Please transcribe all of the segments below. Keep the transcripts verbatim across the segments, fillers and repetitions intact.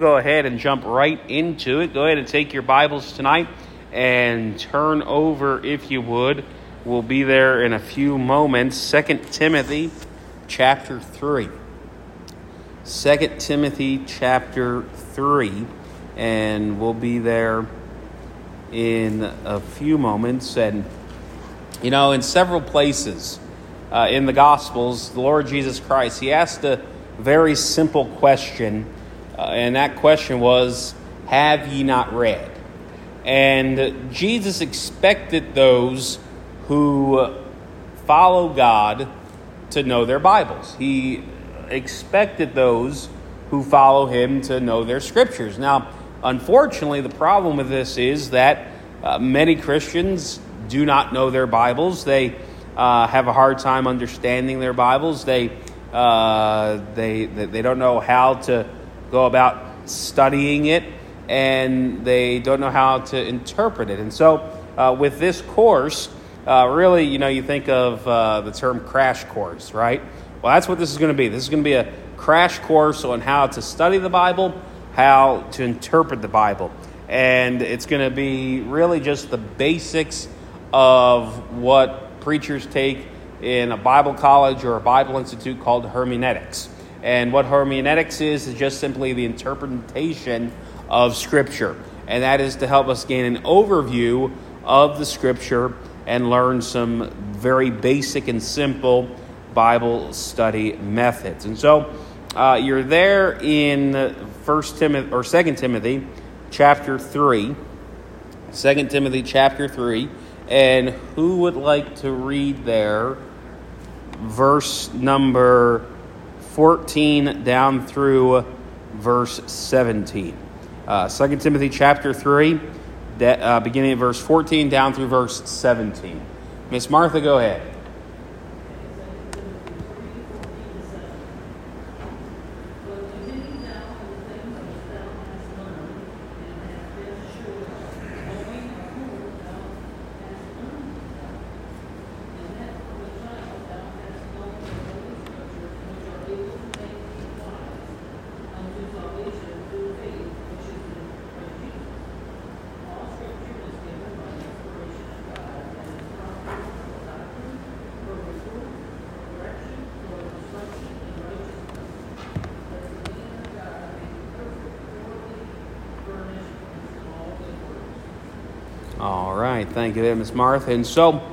Go ahead and jump right into it. Go ahead and take your Bibles tonight and turn over, if you would. We'll be there in a few moments. Second Timothy chapter three. Second Timothy chapter three. And we'll be there in a few moments. And, you know, in several places uh, in the Gospels, the Lord Jesus Christ, he asked a very simple question. Uh, and that question was, have ye not read? And Jesus expected those who follow God to know their Bibles. He expected those who follow him to know their scriptures. Now, unfortunately, the problem with this is that uh, many Christians do not know their Bibles. They uh, have a hard time understanding their Bibles. They, uh, they, they don't know how to go about studying it, and they don't know how to interpret it. And so uh, with this course, uh, really, you know, you think of uh, the term crash course, right? Well, that's what this is going to be. This is going to be a crash course on how to study the Bible, how to interpret the Bible. And it's going to be really just the basics of what preachers take in a Bible college or a Bible institute called hermeneutics. And what hermeneutics is, is just simply the interpretation of Scripture. And that is to help us gain an overview of the Scripture and learn some very basic and simple Bible study methods. And so uh, you're there in First Timothy or Second Timothy chapter three. Second Timothy chapter three. And who would like to read there verse number fourteen down through verse seventeen. Uh, Second Timothy chapter three, de- uh, beginning at verse fourteen down through verse seventeen. Miss Martha, go ahead. All right, thank you there, Miss Martha. And so,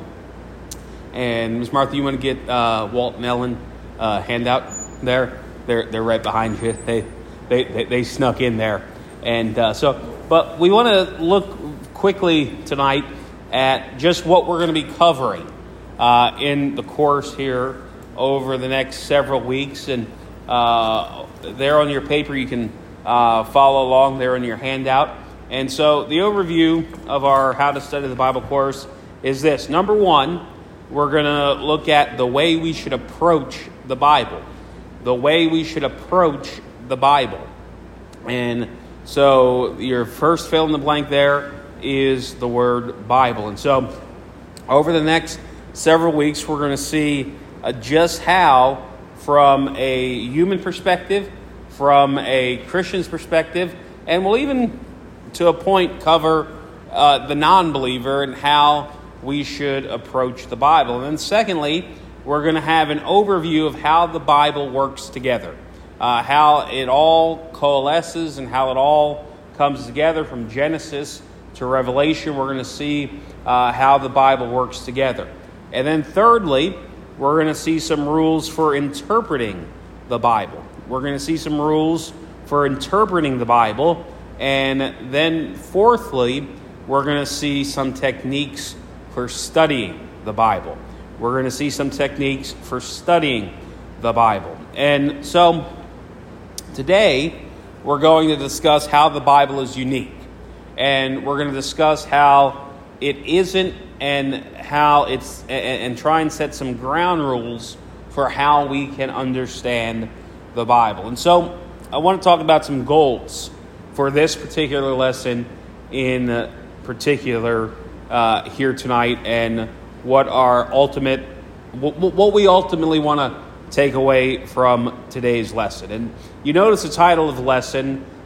and Miss Martha, you want to get uh, Walt and Ellen uh, handout there? They're they're right behind you. They they they, they snuck in there, and uh, so. But we want to look quickly tonight at just what we're going to be covering uh, in the course here over the next several weeks. And uh, there on your paper, you can uh, follow along there in your handout. And so the overview of our How to Study the Bible course is this. Number one, we're going to look at the way we should approach the Bible. The way we should approach the Bible. And so your first fill in the blank there is the word Bible. And so over the next several weeks, we're going to see uh, just how, from a human perspective, from a Christian's perspective, and we'll even to a point cover uh, the non-believer and how we should approach the Bible. And then secondly, we're going to have an overview of how the Bible works together, uh, how it all coalesces and how it all comes together from Genesis to Revelation. We're going to see uh, how the Bible works together. And then thirdly, we're going to see some rules for interpreting the Bible. We're going to see some rules for interpreting the Bible. And then fourthly, we're going to see some techniques for studying the Bible. We're going to see some techniques for studying the Bible. And so today, we're going to discuss how the Bible is unique. And we're going to discuss how it isn't and how it's, and, and try and set some ground rules for how we can understand the Bible. And so I want to talk about some goals for this particular lesson in particular uh, here tonight, and what our ultimate, what, what we ultimately want to take away from today's lesson. And you notice the title of the lesson,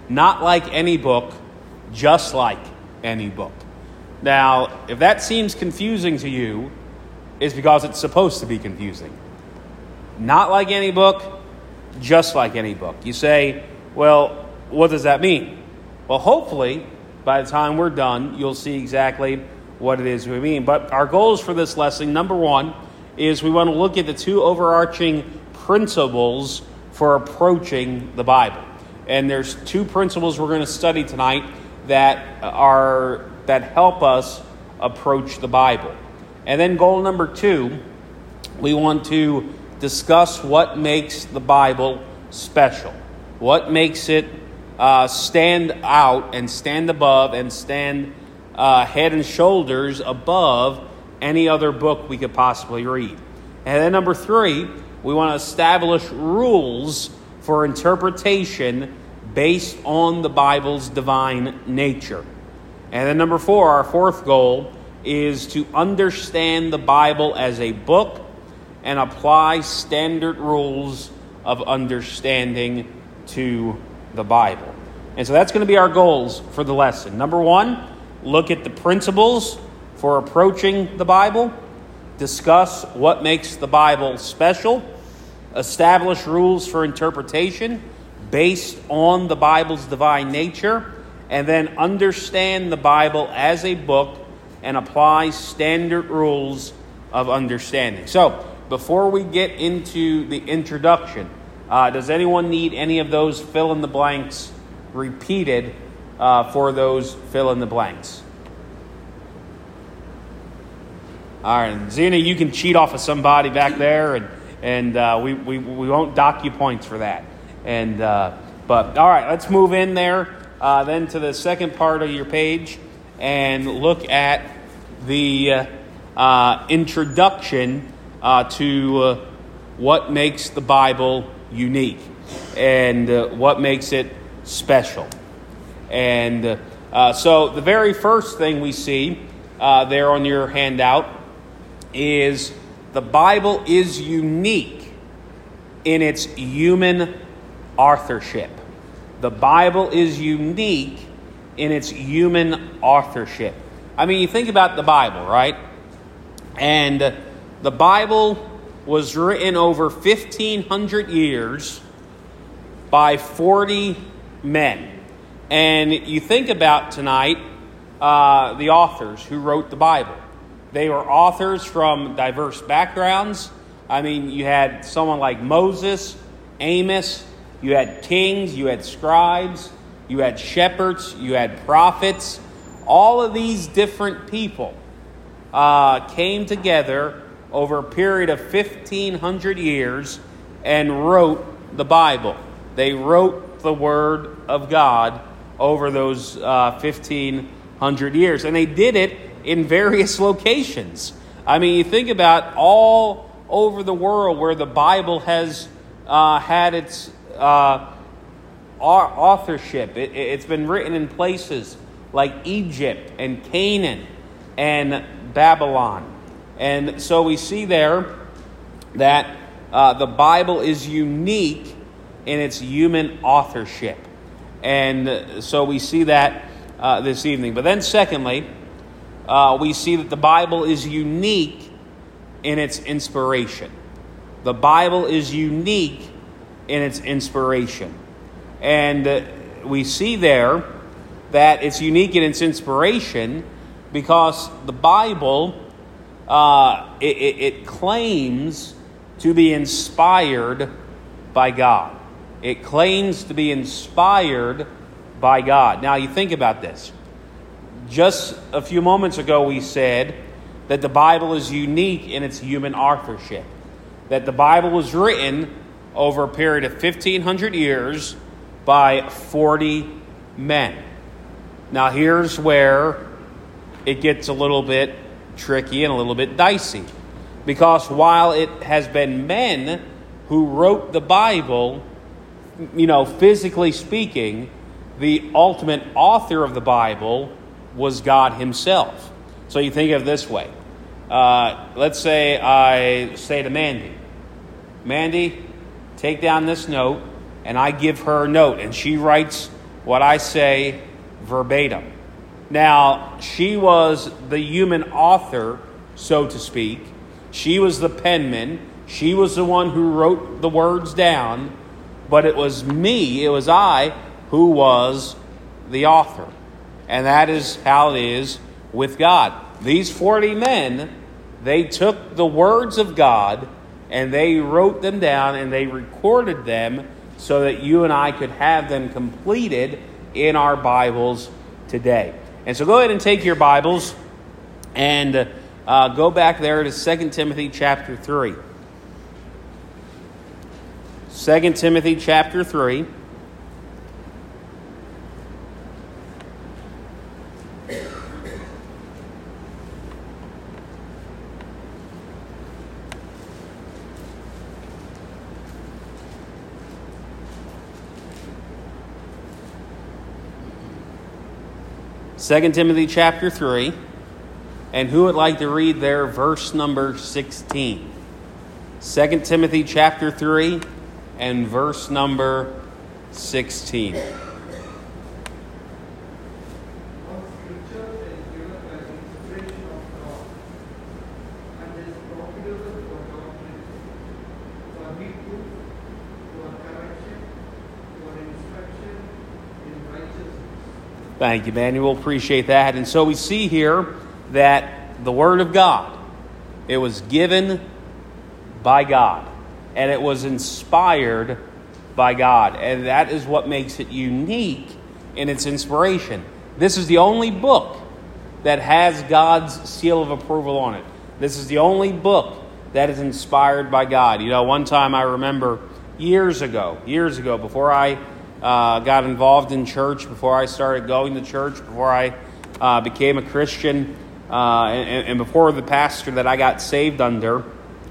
not like any book, just like any book. Now, if that seems confusing to you, it's because it's supposed to be confusing. Not like any book, just like any book. You say, well, what does that mean? Well, hopefully, by the time we're done, you'll see exactly what it is we mean. But our goals for this lesson, number one, is we want to look at the two overarching principles for approaching the Bible. And there's two principles we're going to study tonight that are that help us approach the Bible. And then goal number two, we want to discuss what makes the Bible special. What makes it uh, stand out and stand above and stand uh, head and shoulders above any other book we could possibly read. And then number three, we want to establish rules for interpretation based on the Bible's divine nature. And then number four, our fourth goal, is to understand the Bible as a book and apply standard rules of understanding to the Bible. And so that's going to be our goals for the lesson. Number one, look at the principles for approaching the Bible, discuss what makes the Bible special, establish rules for interpretation based on the Bible's divine nature, and then understand the Bible as a book and apply standard rules of understanding. So, before we get into the introduction, uh, does anyone need any of those fill-in-the-blanks repeated uh, for those fill-in-the-blanks? All right, Zena, you can cheat off of somebody back there, and and uh, we, we we won't dock you points for that. And uh, but all right, let's move in there uh, then to the second part of your page and look at the uh, uh, introduction uh, to uh, what makes the Bible unique and uh, what makes it special. And uh, so the very first thing we see uh, there on your handout is the Bible is unique in its human authorship. The Bible is unique in its human authorship. I mean, you think about the Bible, right? And the Bible was written over fifteen hundred years by forty men. And you think about tonight uh, the authors who wrote the Bible. They were authors from diverse backgrounds. I mean, you had someone like Moses, Amos, you had kings, you had scribes, you had shepherds, you had prophets. All of these different people uh, came together over a period of fifteen hundred years and wrote the Bible. They wrote the Word of God over those uh, fifteen hundred years. And they did it in various locations. I mean, you think about all over the world where the Bible has uh, had its uh, authorship. It, it's been written in places like Egypt and Canaan and Babylon. And so we see there that uh, the Bible is unique in its human authorship. And so we see that uh, this evening. But then secondly, uh, we see that the Bible is unique in its inspiration. The Bible is unique in its inspiration. And uh, we see there that it's unique in its inspiration because the Bible, uh, it, it, it claims to be inspired by God. It claims to be inspired by God. Now, you think about this. Just a few moments ago, we said that the Bible is unique in its human authorship. That the Bible was written over a period of fifteen hundred years by forty men. Now, here's where it gets a little bit tricky and a little bit dicey. Because while it has been men who wrote the Bible, you know, physically speaking, the ultimate author of the Bible was God himself. So you think of it this way. Uh, let's say I say to Mandy, Mandy, take down this note, and I give her a note, and she writes what I say verbatim. Now, she was the human author, so to speak. She was the penman. She was the one who wrote the words down. But it was me, it was I, who was the author. And that is how it is with God. These forty men, they took the words of God and they wrote them down and they recorded them so that you and I could have them completed in our Bibles today. And so go ahead and take your Bibles and uh, go back there to Second Timothy chapter three. Second Timothy chapter three. Second Timothy chapter three. And who would like to read there verse number sixteen? Second Timothy chapter three and verse number sixteen. Thank you, Manuel. Appreciate that. And so we see here that the Word of God, it was given by God. And it was inspired by God. And that is what makes it unique in its inspiration. This is the only book that has God's seal of approval on it. This is the only book that is inspired by God. You know, one time I remember years ago, years ago, before I uh, got involved in church, before I started going to church, before I uh, became a Christian, uh, and, and before the pastor that I got saved under,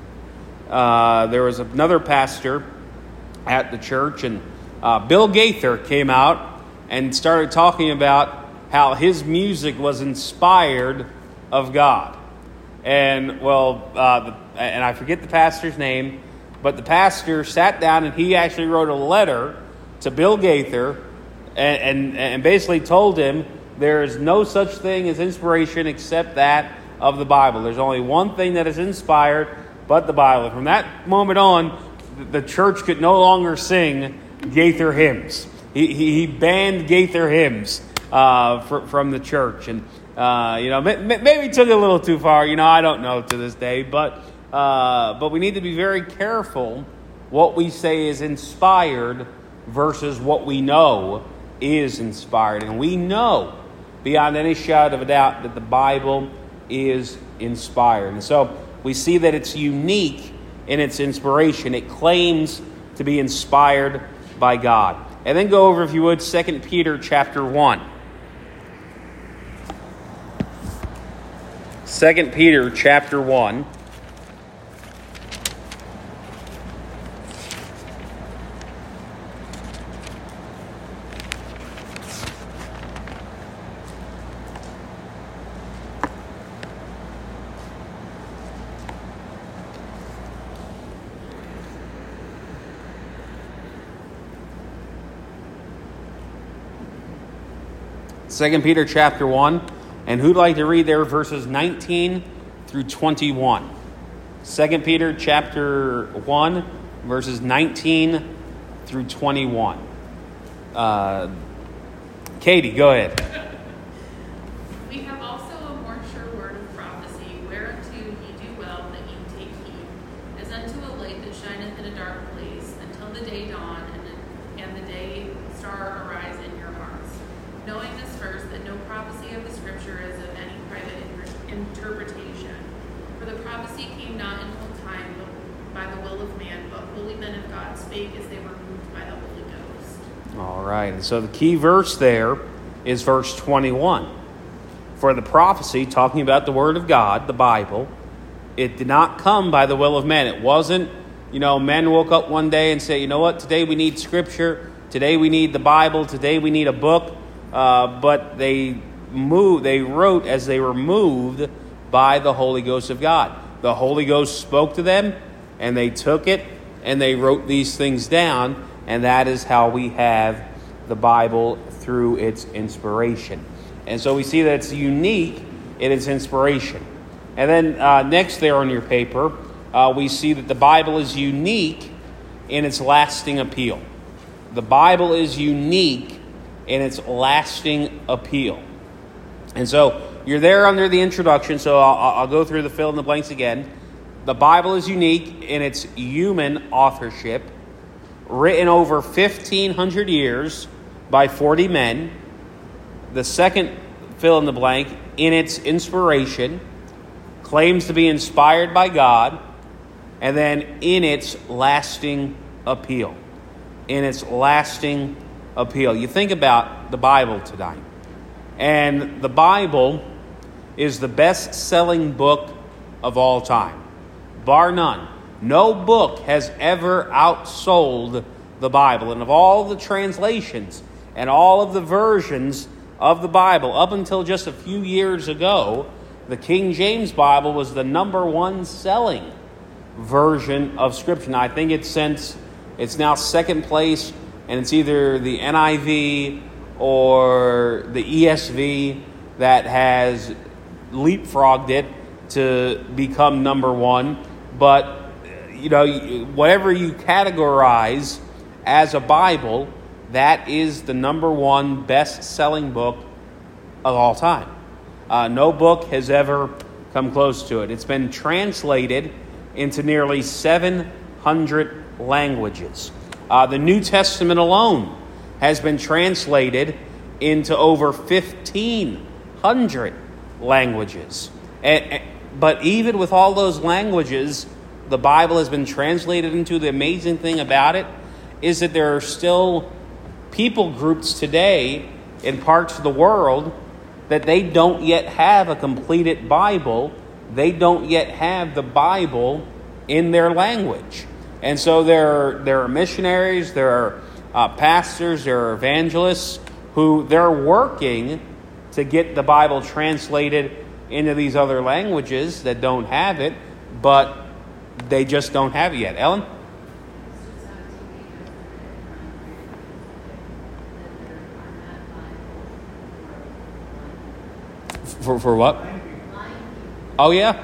Uh, there was another pastor at the church, and uh, Bill Gaither came out and started talking about how his music was inspired of God. And, well, uh, the, and I forget the pastor's name, but the pastor sat down and he actually wrote a letter to Bill Gaither and, and, and basically told him there is no such thing as inspiration except that of the Bible. There's only one thing that is inspired but the Bible. From that moment on, the church could no longer sing Gaither hymns. He, he, he banned Gaither hymns uh, for, from the church. And, uh, you know, maybe took it a little too far. You know, I don't know to this day. But, uh, but we need to be very careful what we say is inspired versus what we know is inspired. And we know beyond any shadow of a doubt that the Bible is inspired. And so we see that it's unique in its inspiration. It claims to be inspired by God. And then go over, if you would, Second Peter chapter one. Second Peter chapter one. Second Peter chapter one, and who'd like to read there verses nineteen through twenty-one? Second Peter chapter one, verses nineteen through twenty-one. Uh, Katie, go ahead. We have also a more sure word of prophecy, whereunto ye do well that ye take heed, as unto a light that shineth in a dark place, until the day dawn and, and the day star arise in your hearts. Knowing this first, that no prophecy of the Scripture is of any private interpretation. For the prophecy came not until time by the will of man, but holy men of God spake as they were moved by the Holy Ghost. All right, and so the key verse there is verse twenty-one. For the prophecy, talking about the Word of God, the Bible, it did not come by the will of men. It wasn't, you know, men woke up one day and say, you know what, today we need Scripture, today we need the Bible, today we need a book. Uh, but they moved, they wrote as they were moved by the Holy Ghost of God. The Holy Ghost spoke to them, and they took it, and they wrote these things down, and that is how we have the Bible through its inspiration. And so we see that it's unique in its inspiration. And then uh, next there on your paper, uh, we see that the Bible is unique in its lasting appeal. The Bible is unique in its lasting appeal. And so you're there under the introduction, so I'll, I'll go through the fill in the blanks again. The Bible is unique in its human authorship, written over fifteen hundred years by forty men. The second fill in the blank, in its inspiration, claims to be inspired by God, and then in its lasting appeal. In its lasting appeal. You think about the Bible tonight. And the Bible is the best-selling book of all time. Bar none. No book has ever outsold the Bible. And of all the translations and all of the versions of the Bible, up until just a few years ago, the King James Bible was the number one selling version of Scripture. Now, I think it's since it's now second place, and it's either the N I V or the E S V that has leapfrogged it to become number one. But, you know, whatever you categorize as a Bible, that is the number one best-selling book of all time. Uh, no book has ever come close to it. It's been translated into nearly seven hundred languages. Uh, the New Testament alone has been translated into over fifteen hundred languages. And, but even with all those languages, the Bible has been translated into. The amazing thing about it is that there are still people groups today in parts of the world that they don't yet have a completed Bible. They don't yet have the Bible in their language. And so there are, there are missionaries, there are uh, pastors, there are evangelists who they're working to get the Bible translated into these other languages that don't have it, but they just don't have it yet. Ellen? For for what? Oh, yeah.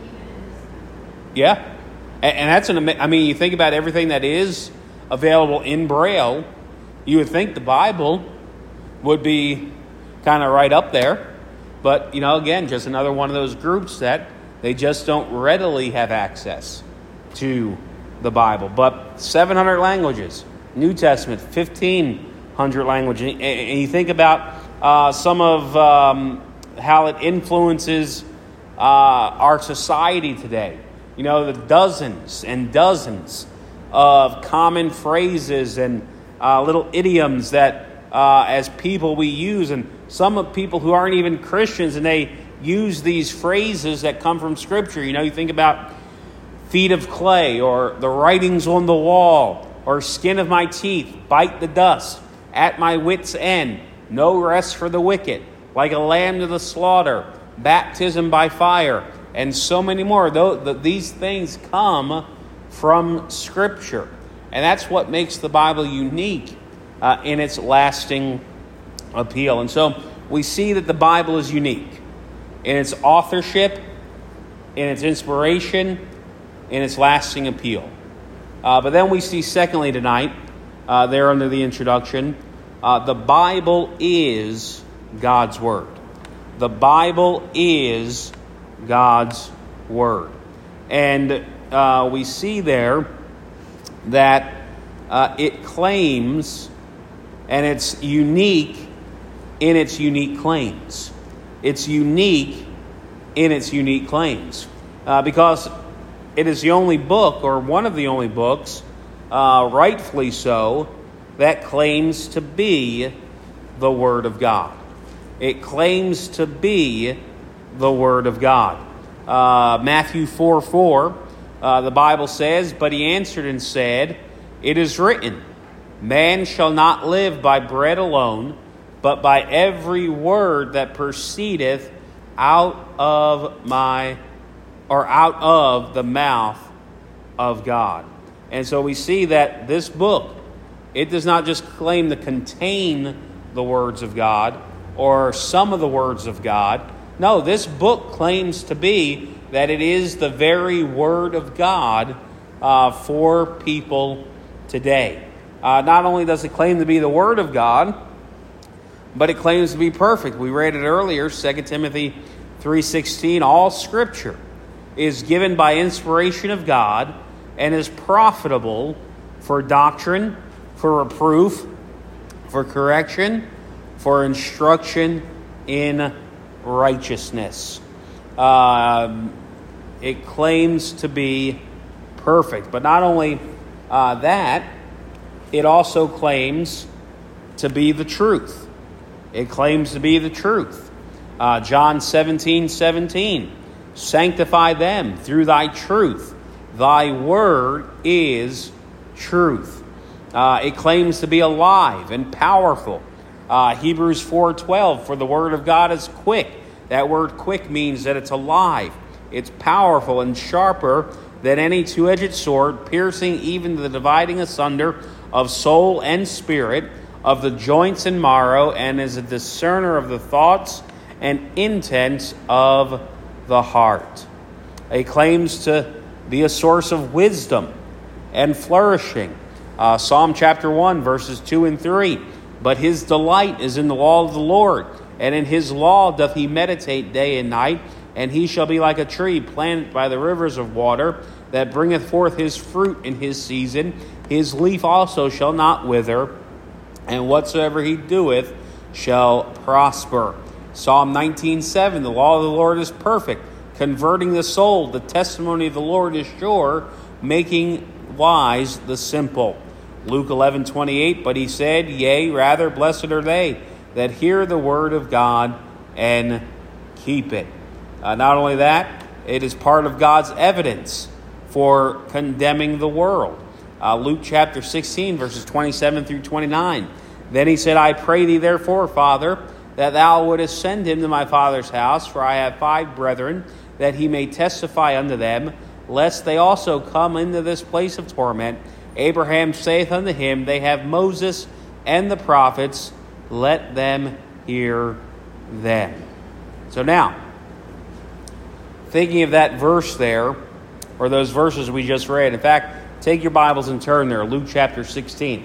Yeah. And, and that's an, I mean, you think about everything that is available in Braille, you would think the Bible would be kind of right up there. But, you know, again, just another one of those groups that they just don't readily have access to the Bible. But seven hundred languages, New Testament, fifteen hundred languages. And, and you think about uh, some of um, how it influences uh, our society today. You know, the dozens and dozens of common phrases and uh, little idioms that uh, as people we use, and some of people who aren't even Christians, and they use these phrases that come from Scripture. You know, you think about feet of clay, or the writings on the wall, or skin of my teeth, bite the dust, at my wit's end, no rest for the wicked, like a lamb to the slaughter, baptism by fire, and so many more. These things come from Scripture. And that's what makes the Bible unique uh, in its lasting appeal. And so we see that the Bible is unique in its authorship, in its inspiration, in its lasting appeal. Uh, but then we see, secondly, tonight, uh, there under the introduction, uh, the Bible is God's Word. The Bible is God's Word. And uh, we see there that uh, it claims, and it's unique in its unique claims. It's unique in its unique claims. Uh, because it is the only book, or one of the only books, uh, rightfully so, that claims to be the Word of God. It claims to be the Word of God. Uh, Matthew four four, uh, the Bible says, "But he answered and said, It is written, Man shall not live by bread alone, but by every word that proceedeth out of my, or out of the mouth of God." And so we see that this book It does not just claim to contain the words of God or some of the words of God. No, this book claims to be that it is the very Word of God uh, for people today. Uh, not only does it claim to be the Word of God, but it claims to be perfect. We read it earlier, Second Timothy three sixteen. All Scripture is given by inspiration of God and is profitable for doctrine, for reproof, for correction, for instruction in righteousness. Um, it claims to be perfect. But not only uh, that, it also claims to be the truth. It claims to be the truth. Uh, John seventeen seventeen. Sanctify them through thy truth. Thy word is truth. Uh, it claims to be alive and powerful. Uh, Hebrews four twelve. For the word of God is quick. That word quick means that it's alive. It's powerful and sharper than any two-edged sword, piercing even to the dividing asunder of soul and spirit, of the joints and marrow, and is a discerner of the thoughts and intents of the heart. It claims to be a source of wisdom and flourishing. Uh, Psalm chapter one, verses two and three. But his delight is in the law of the Lord, and in his law doth he meditate day and night. And he shall be like a tree planted by the rivers of water, that bringeth forth his fruit in his season. His leaf also shall not wither, and whatsoever he doeth shall prosper. Psalm nineteen seven, the law of the Lord is perfect, converting the soul. The testimony of the Lord is sure, making wise the simple. Luke eleven twenty-eight, but he said, yea, rather blessed are they that hear the word of God and keep it. Uh, not only that, it is part of God's evidence for condemning the world. Uh, Luke chapter sixteen, verses twenty-seven through twenty-nine. Then he said, I pray thee therefore, Father, that thou wouldest send him to my father's house, for I have five brethren, that he may testify unto them, lest they also come into this place of torment. Abraham saith unto him, they have Moses and the prophets, let them hear them. So now, thinking of that verse there, or those verses we just read. In fact, take your Bibles and turn there, Luke chapter sixteen.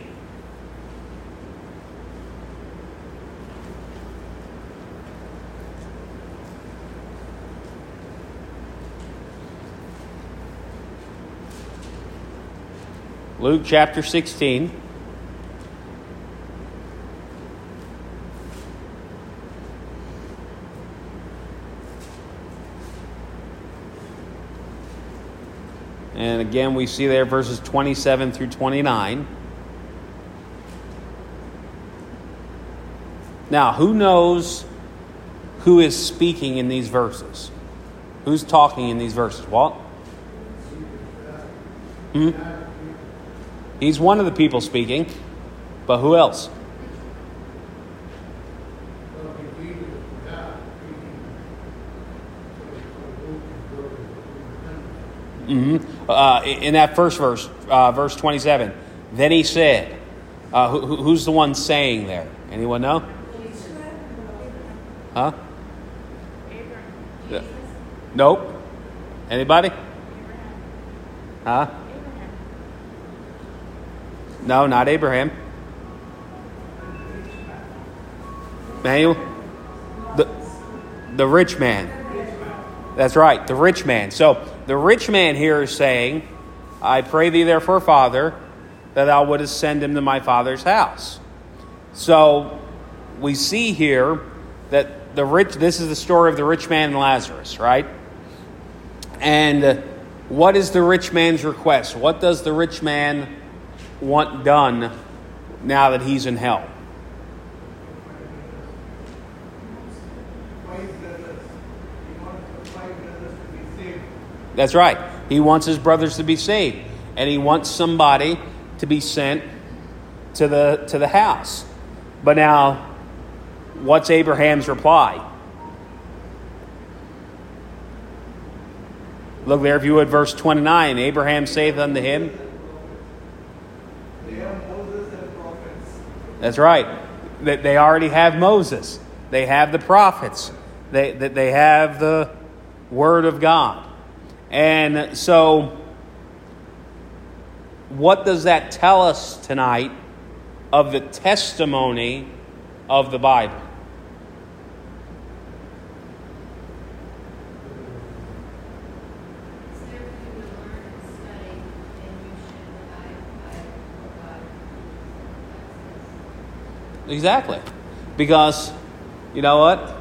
Luke chapter sixteen. And again, we see there verses twenty-seven through twenty-nine. Now, who knows who is speaking in these verses? Who's talking in these verses? Walt? Hmm? He's one of the people speaking, but who else? Mm-hmm. Uh, in that first verse, uh, verse twenty-seven, then he said, uh, who, who's the one saying there? Anyone know? Huh? Yeah. Nope. Anybody? Huh? No, not Abraham. Manuel? The, the rich man. That's right, the rich man. So the rich man here is saying, I pray thee therefore, Father, that thou wouldest send him to my father's house. So we see here that the rich, this is the story of the rich man and Lazarus, right? And what is the rich man's request? What does the rich man want done now that he's in hell? That's right. He wants his brothers to be saved, and he wants somebody to be sent to the to the house. But now, what's Abraham's reply? Look there, if you would, verse twenty-nine. Abraham saith unto him, That's right. That they already have Moses. They have the prophets. They that they have the Word of God. And so, what does that tell us tonight of the testimony of the Bible? Exactly. Because, you know what?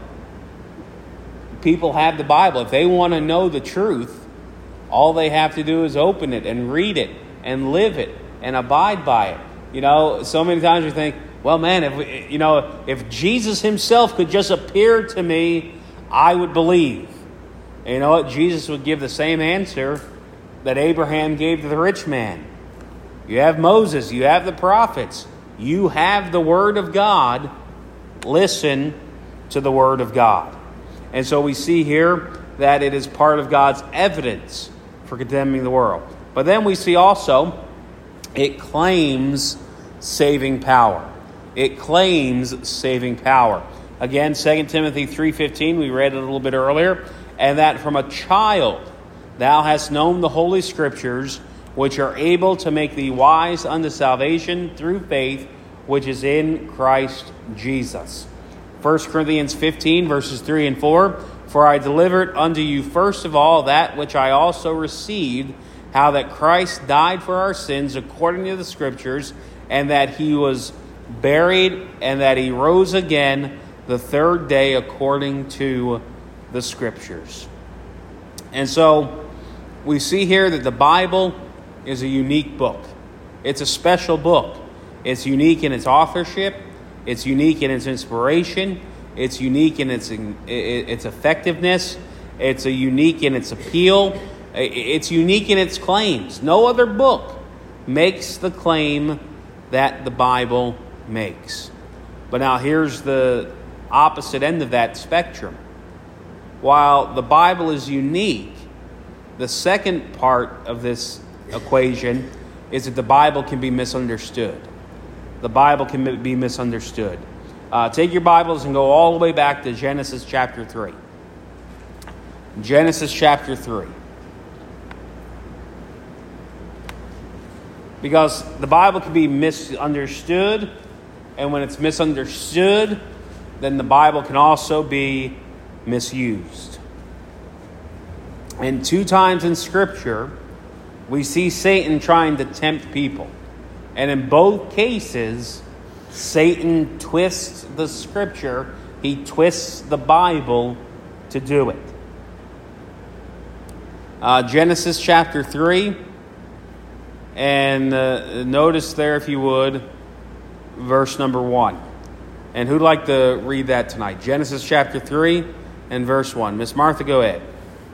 People have the Bible. If they want to know the truth, all they have to do is open it and read it and live it and abide by it. You know, so many times we think, well, man, if we, you know, if Jesus himself could just appear to me, I would believe. And you know what? Jesus would give the same answer that Abraham gave to the rich man. You have Moses, you have the prophets, you have the Word of God. Listen to the Word of God. And so we see here that it is part of God's evidence for condemning the world. But then we see also it claims saving power. It claims saving power. Again, Second Timothy three fifteen, we read it a little bit earlier. And that from a child thou hast known the Holy Scriptures, which are able to make thee wise unto salvation through faith, which is in Christ Jesus. First Corinthians fifteen, verses three and four. For I delivered unto you first of all that which I also received, how that Christ died for our sins according to the Scriptures, and that he was buried, and that he rose again the third day according to the Scriptures. And so we see here that the Bible is a unique book. It's a special book. It's unique in its authorship. It's unique in its inspiration. It's unique in its its effectiveness. It's a unique in its appeal. It's unique in its claims. No other book makes the claim that the Bible makes. But now here's the opposite end of that spectrum. While the Bible is unique, the second part of this equation is that the Bible can be misunderstood. The Bible can be misunderstood. Uh, take your Bibles and go all the way back to Genesis chapter three. Genesis chapter three. Because the Bible can be misunderstood, and when it's misunderstood, then the Bible can also be misused. And two times in Scripture, we see Satan trying to tempt people. And in both cases, Satan twists the Scripture. He twists the Bible to do it. Uh, Genesis chapter three. And uh, notice there, if you would, verse number one. And who'd like to read that tonight? Genesis chapter three and verse one. Miss Martha, go ahead.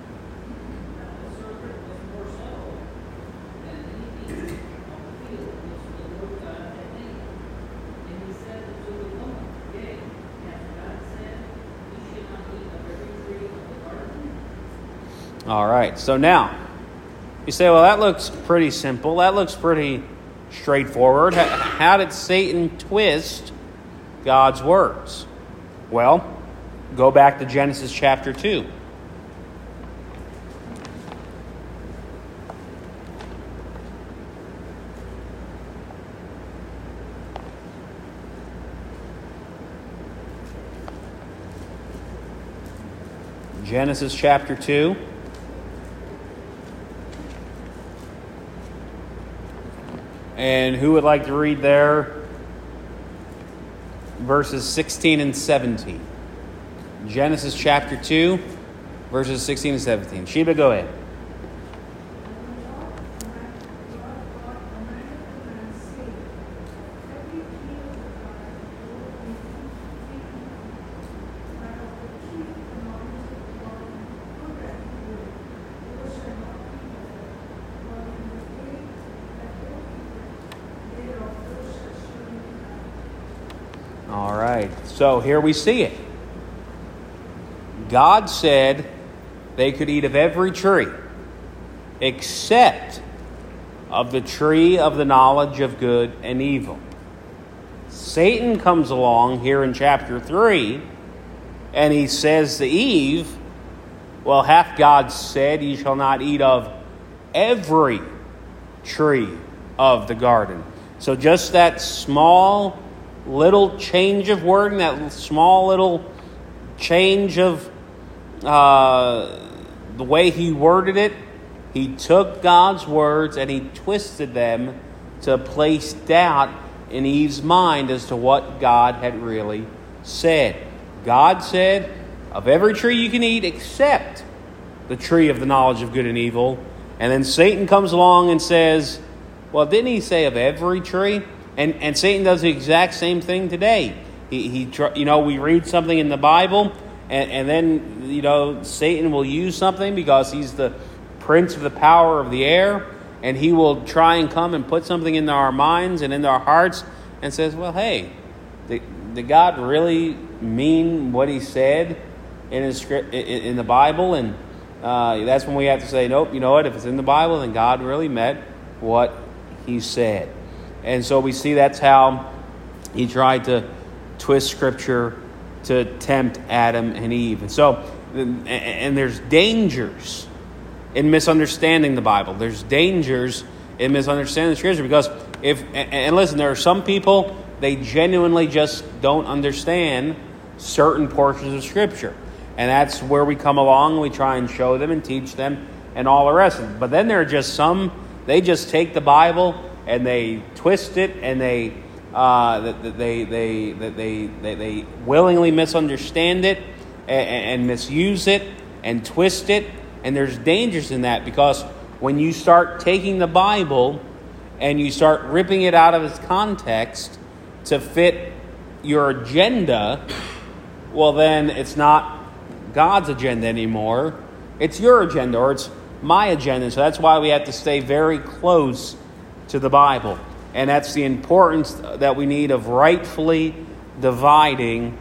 All right, so now, you say, well, that looks pretty simple. That looks pretty straightforward. How did Satan twist God's words? Well, go back to Genesis chapter two. Genesis chapter two. And who would like to read there? Verses sixteen and seventeen. Genesis chapter two, verses sixteen and seventeen. Sheba, go ahead. All right, so here we see it. God said they could eat of every tree except of the tree of the knowledge of good and evil. Satan comes along here in chapter three, and he says to Eve, well, hath God said, ye shall not eat of every tree of the garden. So just that small little change of wording, that small little change of uh, the way he worded it, he took God's words and he twisted them to place doubt in Eve's mind as to what God had really said. God said, of every tree you can eat except the tree of the knowledge of good and evil. And then Satan comes along and says, well, didn't he say of every tree? And and Satan does the exact same thing today. He, he you know, we read something in the Bible, and, and then, you know, Satan will use something because he's the prince of the power of the air, and he will try and come and put something into our minds and into our hearts and says, well, hey, did, did God really mean what he said in his script, in, in the Bible? And uh, that's when we have to say, nope, you know what? If it's in the Bible, then God really meant what he said. And so we see that's how he tried to twist Scripture to tempt Adam and Eve. And so, and there's dangers in misunderstanding the Bible. There's dangers in misunderstanding the Scripture because if, and listen, there are some people, they genuinely just don't understand certain portions of Scripture. And that's where we come along and we try and show them and teach them and all the rest of it. But then there are just some, they just take the Bible and they twist it, and they uh, they, they, they, they, they, they willingly misunderstand it and, and misuse it and twist it. And there's dangers in that because when you start taking the Bible and you start ripping it out of its context to fit your agenda, well, then it's not God's agenda anymore. It's your agenda, or it's my agenda. So that's why we have to stay very close to the Bible. And that's the importance that we need of rightfully dividing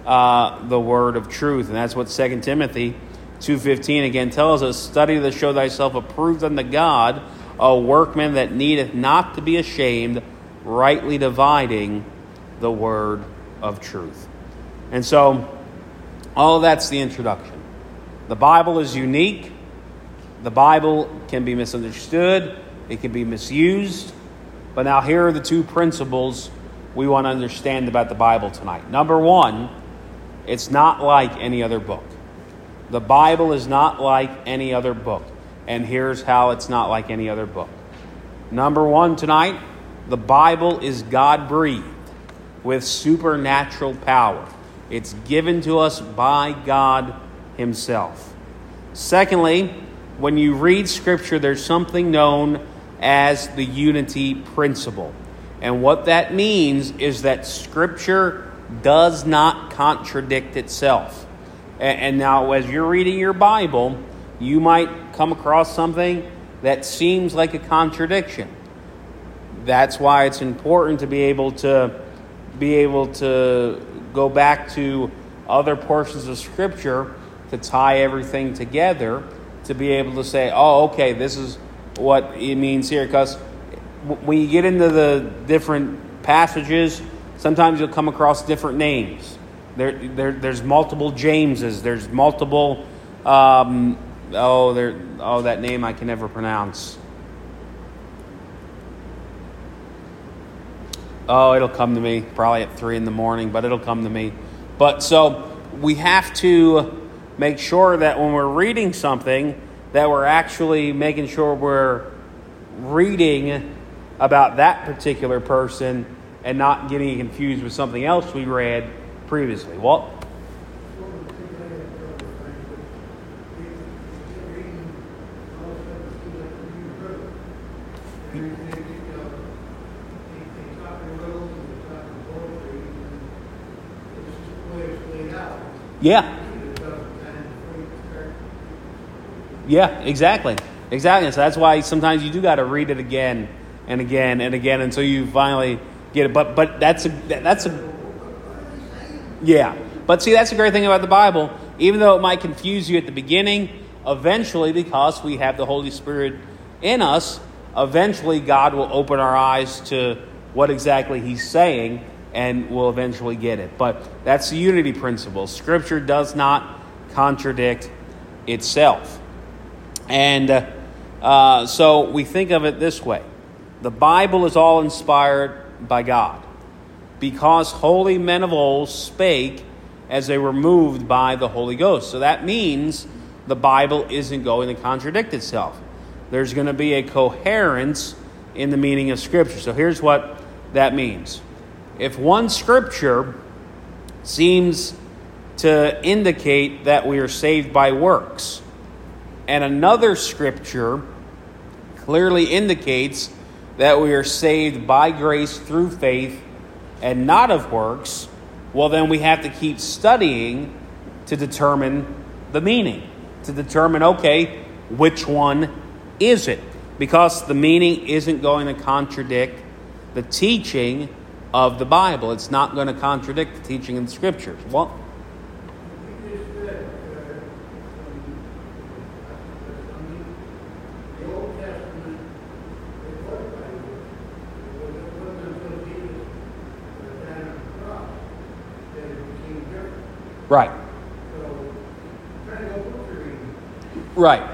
uh, the word of truth. And that's what Second Timothy two fifteen again tells us, study to show thyself approved unto God, a workman that needeth not to be ashamed, rightly dividing the word of truth. And so, all of that's the introduction. The Bible is unique. The Bible can be misunderstood. It can be misused. But now here are the two principles we want to understand about the Bible tonight. Number one, it's not like any other book. The Bible is not like any other book. And here's how it's not like any other book. Number one tonight, the Bible is God-breathed with supernatural power. It's given to us by God himself. Secondly, when you read Scripture, there's something known as the unity principle. And what that means is that Scripture does not contradict itself. And now, as you're reading your Bible, you might come across something that seems like a contradiction. That's why it's important to be able to be able to go back to other portions of Scripture to tie everything together, to be able to say, oh, okay, this is what it means here. Because when you get into the different passages, sometimes you'll come across different names. There, there there's multiple Jameses. There's multiple, um, oh, there, oh, that name I can never pronounce. Oh, it'll come to me probably at three in the morning, but it'll come to me. But so we have to make sure that when we're reading something, that we're actually making sure we're reading about that particular person and not getting confused with something else we read previously. Well, yeah. Yeah, exactly. Exactly. So that's why sometimes you do got to read it again and again and again until you finally get it. But but that's a that's a yeah. But see, that's the great thing about the Bible. Even though it might confuse you at the beginning, eventually, because we have the Holy Spirit in us, eventually God will open our eyes to what exactly He's saying, and we'll eventually get it. But that's the unity principle. Scripture does not contradict itself. And uh, uh, so we think of it this way. The Bible is all inspired by God, because holy men of old spake as they were moved by the Holy Ghost. So that means the Bible isn't going to contradict itself. There's going to be a coherence in the meaning of Scripture. So here's what that means. If one Scripture seems to indicate that we are saved by works, and another Scripture clearly indicates that we are saved by grace through faith and not of works, well, then we have to keep studying to determine the meaning, to determine, okay, which one is it? Because the meaning isn't going to contradict the teaching of the Bible. It's not going to contradict the teaching of the Scriptures. Well, right. Right.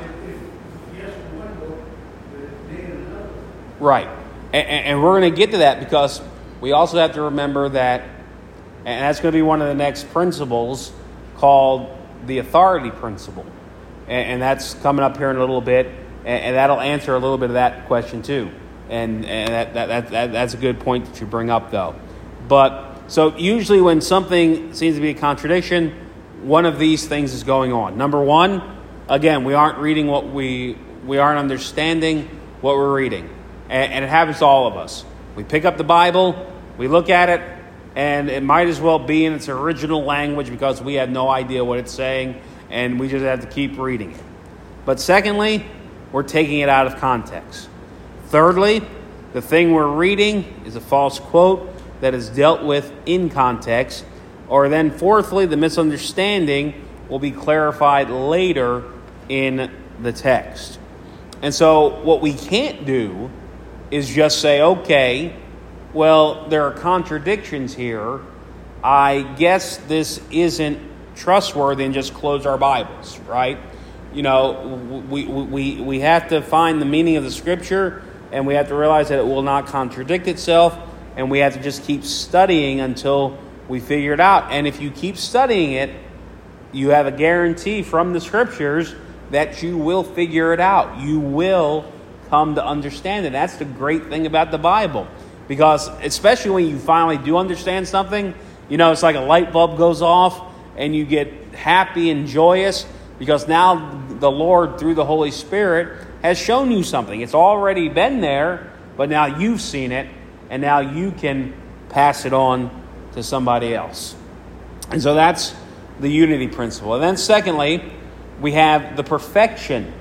Right. And, and we're going to get to that because we also have to remember that, and that's going to be one of the next principles called the authority principle. And, and that's coming up here in a little bit, and, and that'll answer a little bit of that question too. And, and that, that, that, that that's a good point that you bring up though. But so usually when something seems to be a contradiction, one of these things is going on. Number one, again, we aren't reading what we, we aren't understanding what we're reading. And, and it happens to all of us. We pick up the Bible, we look at it, and it might as well be in its original language because we have no idea what it's saying, and we just have to keep reading it. But secondly, we're taking it out of context. Thirdly, the thing we're reading is a false quote that is dealt with in context. Or then fourthly, the misunderstanding will be clarified later in the text. And so what we can't do is just say, okay, well, there are contradictions here. I guess this isn't trustworthy, and just close our Bibles, right? You know, we, we, we have to find the meaning of the Scripture, and we have to realize that it will not contradict itself, and we have to just keep studying until we figure it out. And if you keep studying it, you have a guarantee from the Scriptures that you will figure it out. You will come to understand it. That's the great thing about the Bible. Because especially when you finally do understand something, you know, it's like a light bulb goes off and you get happy and joyous because now the Lord, through the Holy Spirit, has shown you something. It's already been there, but now you've seen it, and now you can pass it on to somebody else. And so that's the unity principle. And then secondly, we have the perfection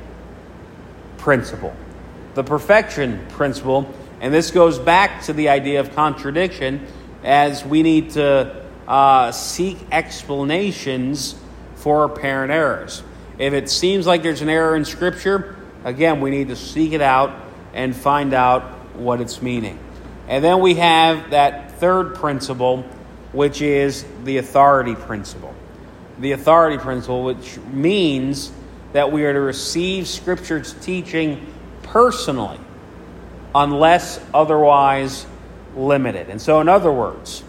principle. The perfection principle, and this goes back to the idea of contradiction, as we need to uh, seek explanations for apparent errors. If it seems like there's an error in Scripture, again, we need to seek it out and find out what it's meaning. And then we have that third principle, which is the authority principle. The authority principle, which means that we are to receive Scripture's teaching personally, unless otherwise limited. And so, in other words,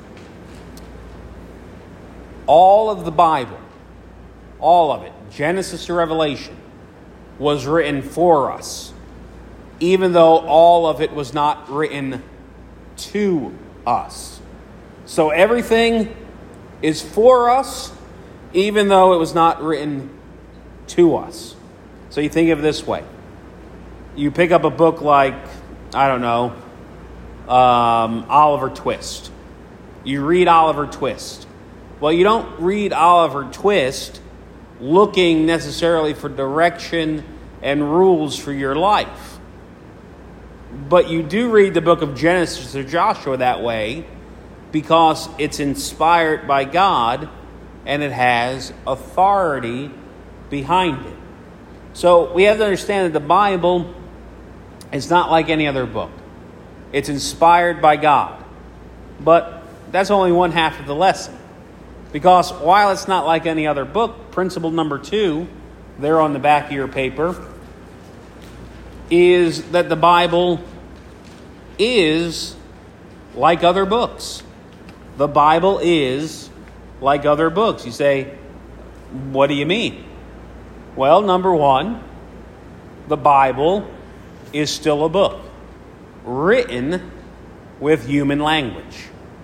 all of the Bible, all of it, Genesis to Revelation, was written for us, even though all of it was not written to us. So everything is for us, even though it was not written to us. So you think of it this way. You pick up a book like, I don't know, um, Oliver Twist. You read Oliver Twist. Well, you don't read Oliver Twist looking necessarily for direction and rules for your life. But you do read the book of Genesis or Joshua that way because it's inspired by God and it has authority behind it. So we have to understand that the Bible is not like any other book. It's inspired by God. But that's only one half of the lesson. Because while it's not like any other book, principle number two, there on the back of your paper, is that the Bible is like other books. The Bible is like other books. You say, what do you mean? Well, number one, the Bible is still a book written with human language.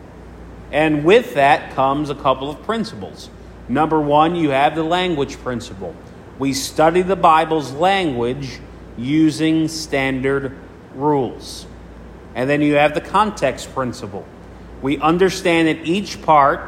And with that comes a couple of principles. Number one, you have the language principle. We study the Bible's language using standard rules. And then you have the context principle. We understand that each part,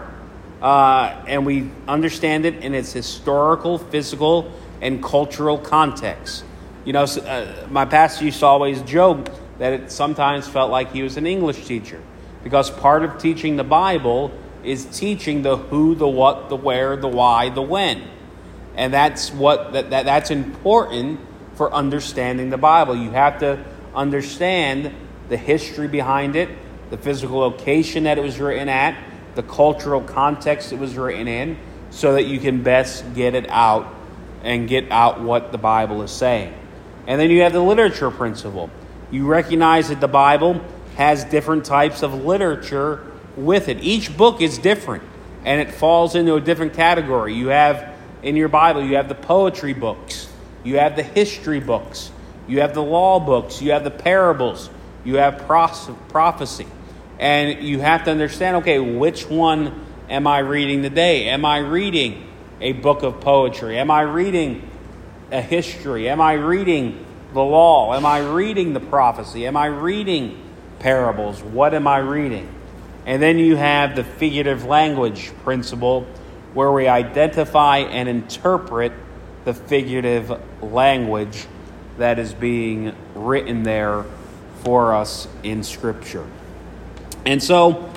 uh, and we understand it in its historical, physical, and cultural context. You know, uh, my pastor used to always joke that it sometimes felt like he was an English teacher. Because part of teaching the Bible is teaching the who, the what, the where, the why, the when. And that's what that, that that's important for understanding the Bible. You have to understand the history behind it, the physical location that it was written at, the cultural context it was written in, so that you can best get it out and get out what the Bible is saying. And then you have the literature principle. You recognize that the Bible has different types of literature with it. Each book is different, and it falls into a different category. You have, in your Bible, you have the poetry books, you have the history books, you have the law books, you have the parables, you have pros- prophecy. And you have to understand, okay, which one am I reading today? Am I reading a book of poetry? Am I reading a history? Am I reading the law? Am I reading the prophecy? Am I reading parables? What am I reading? And then you have the figurative language principle, where we identify and interpret the figurative language that is being written there for us in Scripture. And so,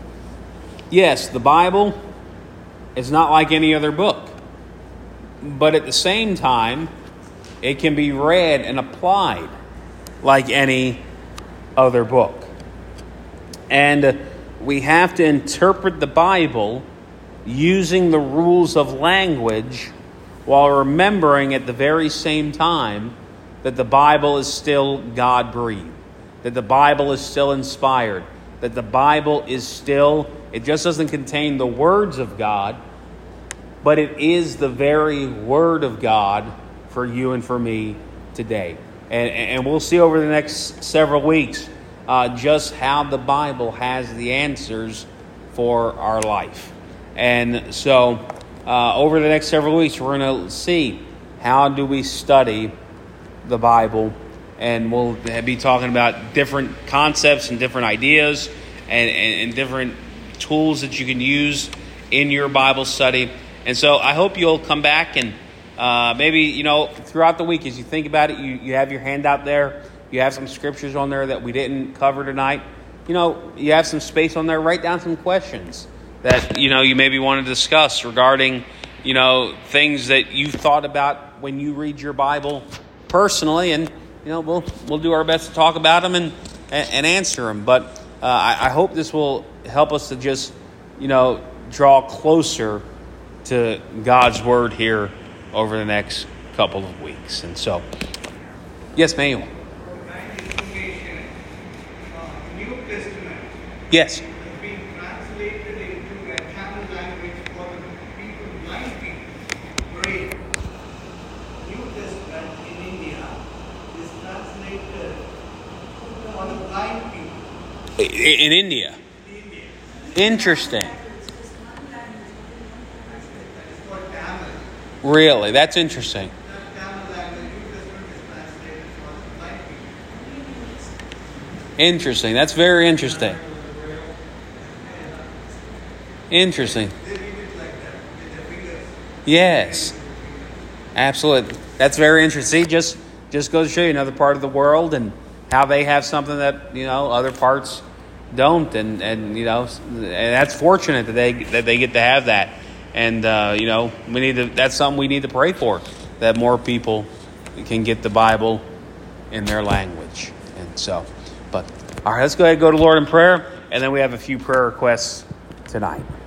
yes, the Bible is not like any other book. But at the same time, it can be read and applied like any other book. And we have to interpret the Bible using the rules of language while remembering at the very same time that the Bible is still God-breathed, that the Bible is still inspired, that the Bible is still, it just doesn't contain the words of God, but it is the very Word of God for you and for me today. And, and we'll see over the next several weeks uh, just how the Bible has the answers for our life. And so uh, over the next several weeks, we're going to see how do we study the Bible. And we'll be talking about different concepts and different ideas and, and, and different tools that you can use in your Bible study. And so I hope you'll come back and uh, maybe, you know, throughout the week as you think about it, you, you have your handout there. You have some scriptures on there that we didn't cover tonight. You know, you have some space on there. Write down some questions that, you know, you maybe want to discuss regarding, you know, things that you've thought about when you read your Bible personally. And, you know, we'll we'll do our best to talk about them and, and, and answer them. But uh, I, I hope this will help us to just, you know, draw closer to God's Word here over the next couple of weeks. And so, yes, Manuel. New Testament. Yes. Has been translated into a Tamil language for the people, blind people. Great. New Testament in India is translated for the blind people. In India. In India. Interesting. That is called Tamil. Really, that's interesting. That Tamil language, New Testament is translated for the blind people. Interesting. That's very interesting. Interesting. They read it like that with their fingers. Yes. Absolutely. That's very interesting. See, just just goes to show you another part of the world and how they have something that, you know, other parts don't. And, and you know, and that's fortunate that they that they get to have that. And, uh, you know, we need to, that's something we need to pray for, that more people can get the Bible in their language. And so, but, all right, let's go ahead and go to Lord in prayer. and then we have a few prayer requests tonight.